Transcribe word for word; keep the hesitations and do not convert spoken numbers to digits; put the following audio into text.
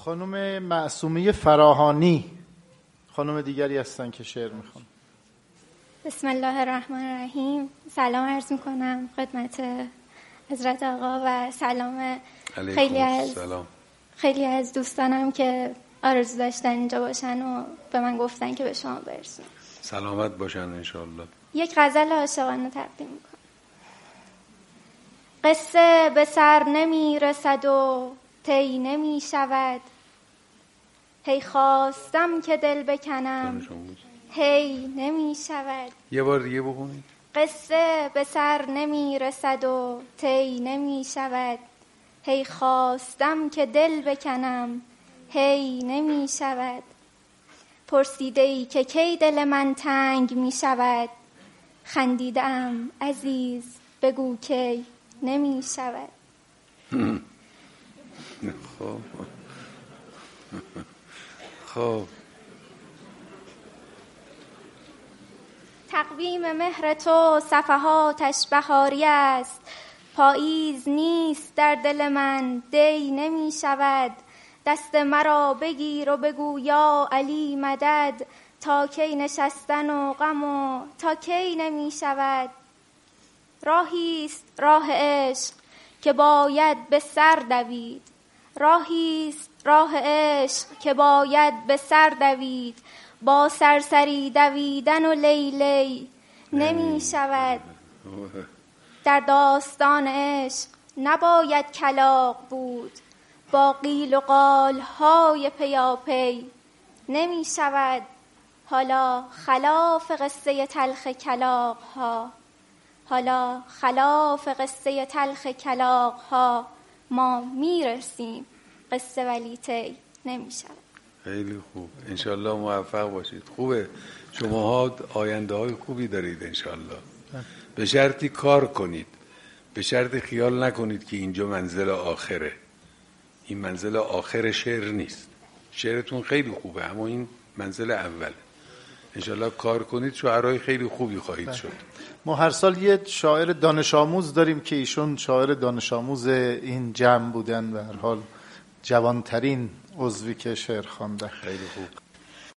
خانم معصومه فراهانی خانم دیگری هستن که شعر میخوان. بسم الله الرحمن الرحیم. سلام عرض میکنم خدمت حضرت آقا و سلام خیلی از سلام. خیلی از دوستانم که آرزو داشتن اینجا باشن و به من گفتن که به شما برسونم. سلامت باشن انشالله. یک غزل عاشقانه تقدیم میکنم. قصه به سر نمی رسد و طی نمی شود، هی خواستم که دل بکنم هی نمی شود. یه بار دیگه بخونید. قصه به سر نمی رسد و طی نمی شود، هی خواستم که دل بکنم هی نمی شود. پرسیده ای که کی دل من تنگ می شود، خندیدم عزیز بگو کی نمی شود. خب خب تقویم مهر تو صفحاتش بهاری است، پاییز نیست در دل من دی نمی شود. دست مرا بگیر و بگو یا علی مدد، تا کی نشستن و غم و تا کی نمی شود. راهیست راه عشق که باید به سر دوید، راهیست راه عشق که باید به سر دوید. با سرسری دویدن و لیلی نمی شود. در داستان عشق نباید کلاغ بود، با قیل و قال های پیاپی نمی شود. حالا خلاف قصه تلخ کلاغ ها، حالا خلاف قصه تلخ کلاغ ها ما میرسیم، قصه ولی طی نمی شود. خیلی خوب، انشالله موفق باشید. خوبه، شماها آینده های خوبی دارید انشالله، به شرطی کار کنید، به شرطی خیال نکنید که اینجا منزل آخره. این منزل آخر شعر نیست. شعرتون خیلی خوبه اما این منزل اوله. انشالله کار کنید، شاعرای خیلی خوبی خواهید شد. ما هر سال یه شاعر دانش آموز داریم که ایشون شاعر دانش آموز این جمع بودن و هر حال جوانترین عضوی که شعر خوانده. خیلی خوب.